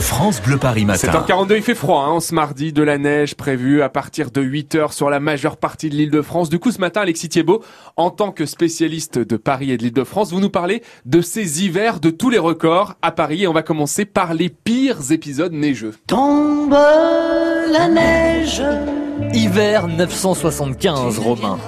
France Bleu Paris matin. 7h42, il fait froid en ce mardi, de la neige prévue à partir de 8h sur la majeure partie de l'Île-de-France. Du coup, ce matin, Alexis Thiebaud, en tant que spécialiste de Paris et de l'Île-de-France, vous nous parlez de ces hivers de tous les records à Paris. Et on va commencer par les pires épisodes neigeux. Tombe la neige. Hiver 975, Romain.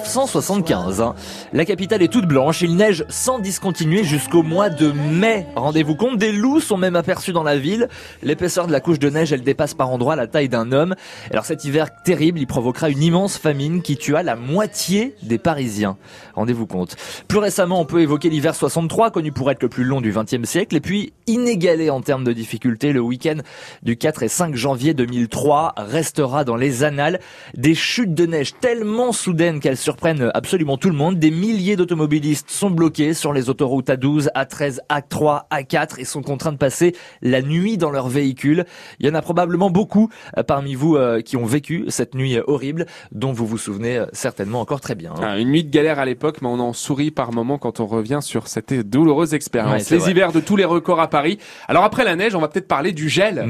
975, hein. La capitale est toute blanche, il neige sans discontinuer jusqu'au mois de mai. Rendez-vous compte, des loups sont même aperçus dans la ville. L'épaisseur de la couche de neige, elle dépasse par endroits la taille d'un homme. Alors cet hiver terrible, il provoquera une immense famine qui tua la moitié des Parisiens. Rendez-vous compte. Plus récemment, on peut évoquer l'hiver 63, connu pour être le plus long du XXe siècle, et puis inégalé en termes de difficulté, le week-end du 4 et 5 janvier 2003 restera dans les annales. Des chutes de neige tellement soudaines qu'elles surprennent absolument tout le monde. Des milliers d'automobilistes sont bloqués sur les autoroutes A12, A13, A3, A4 et sont contraints de passer la nuit dans leur véhicule. Il y en a probablement beaucoup parmi vous qui ont vécu cette nuit horrible dont vous vous souvenez certainement encore très bien. Une nuit de galère à l'époque, mais on en sourit par moments quand on revient sur cette douloureuse expérience. Ouais, les hivers de tous les records à Paris. Alors après la neige, on va peut-être parler du gel.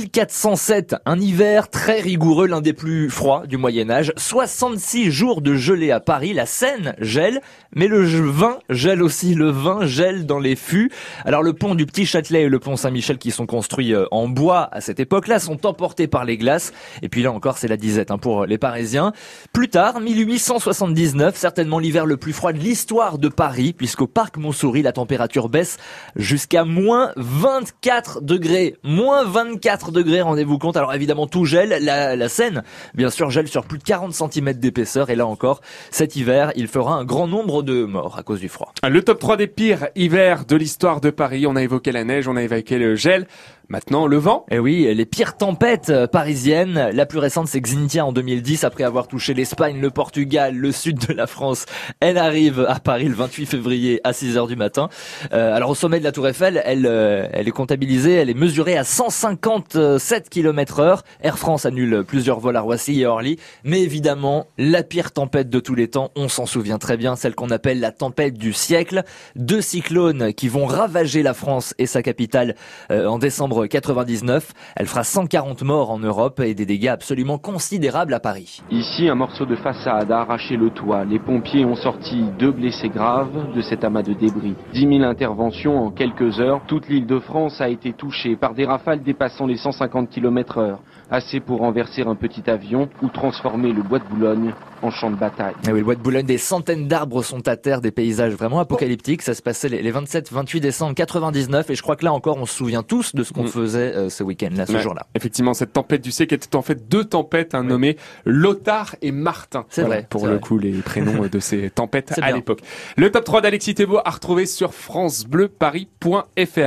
1407, un hiver très rigoureux, l'un des plus froids du Moyen-Âge. 66 jours de gelée à Paris, la Seine gèle, mais le vin gèle aussi, le vin gèle dans les fûts. Alors le pont du Petit Châtelet et le pont Saint-Michel qui sont construits en bois à cette époque-là sont emportés par les glaces. Et puis là encore, c'est la disette pour les Parisiens. Plus tard, 1879, certainement l'hiver le plus froid de l'histoire de Paris, puisqu'au parc Montsouris, la température baisse jusqu'à moins 24 degrés. Moins 24 degrés, rendez-vous compte. Alors évidemment, tout gèle. La Seine, bien sûr, gèle sur plus de 40 cm d'épaisseur. Et là encore, cet hiver, il fera un grand nombre de morts à cause du froid. Le top 3 des pires hivers de l'histoire de Paris. On a évoqué la neige, on a évoqué le gel. Maintenant, le vent. Et oui, les pires tempêtes parisiennes. La plus récente, c'est Xynthia en 2010, après avoir touché l'Espagne, le Portugal, le sud de la France. Elle arrive à Paris le 28 février à 6h du matin. Alors au sommet de la Tour Eiffel, elle est comptabilisée, elle est mesurée à 157 km/h. Air France annule plusieurs vols à Roissy et Orly. Mais évidemment, la pire tempête de tous les temps, on s'en souvient très bien, celle qu'on appelle la tempête du siècle. 2 cyclones qui vont ravager la France et sa capitale en décembre 99. Elle fera 140 morts en Europe et des dégâts absolument considérables à Paris. Ici, un morceau de façade a arraché le toit. Les pompiers ont sorti 2 blessés graves de cet amas de débris. 10 000 interventions en quelques heures. Toute l'Île-de-France a été touchée par des rafales dépassant les 150 km/h. Assez pour renverser un petit avion ou transformer le bois de Boulogne en champ de bataille. Et oui, le bois de Boulogne, des centaines d'arbres sont à terre, des paysages vraiment apocalyptiques. Ça se passait les 27-28 décembre 99 et je crois que là encore on se souvient tous de ce qu'on faisait ce week-end-là, ce jour-là. Effectivement, cette tempête du siècle était en fait 2 tempêtes nommées Lothar et Martin. C'est vrai. Pour le coup, les prénoms de ces tempêtes à bien. l'époque. Le top 3 d'Alexis Thiebaud à retrouver sur francebleuparis.fr.